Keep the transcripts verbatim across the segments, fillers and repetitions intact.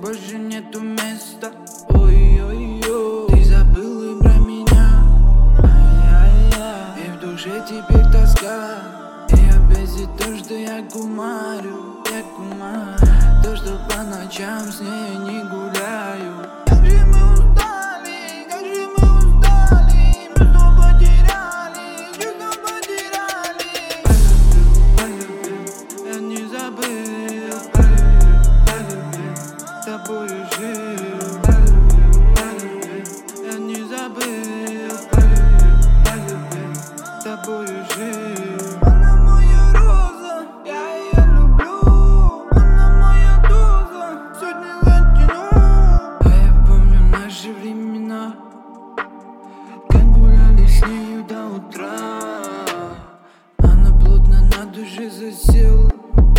больше нету места. Ой-ой-ой, ты забыл и про меня. Ай-яй-яй, и в душе теперь тоска. И опять за то, что я кумарю, я кумарю. То, что по ночам с ней не гуляю. Как же мы устали, как же мы устали. Чувства потеряли, чувства потеряли. Полюбил, полюбил, я не забыл. Полюбил, полюбил, с тобою жил. Полюбил, полюбил, я не забыл. Полюбил, полюбил, с тобою жил. Она моя роза, я ее люблю. Она моя доза, сотни затяну. А я помню наши времена, как гуляли с нею до утра. Она плотно на душе засела.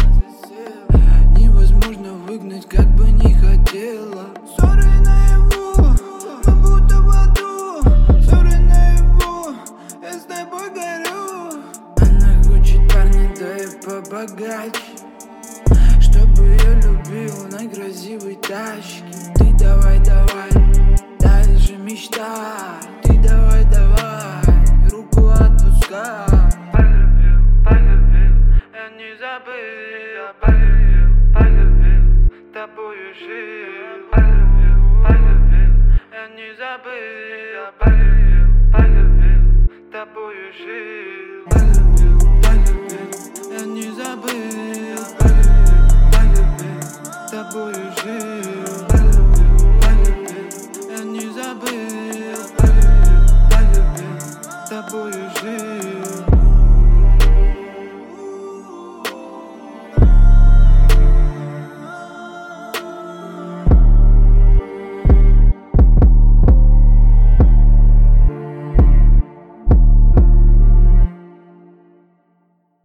Невозможно выгнать, как бы не хотела. Ссоры наяву, мы будто в аду. Ссоры наяву, я с тобой горю. Она хочет парня, да и побогаче, чтобы ее любил на красивой тачке. Ты давай, давай, дальше мечтай. Ты давай, давай, руку отпускай. Полюбил, полюбил, я не забыл. Полюбил, полюбил, с тобою жил. Полюбил, полюбил, я не забыл. Полюбил, полюбил, с тобою жил.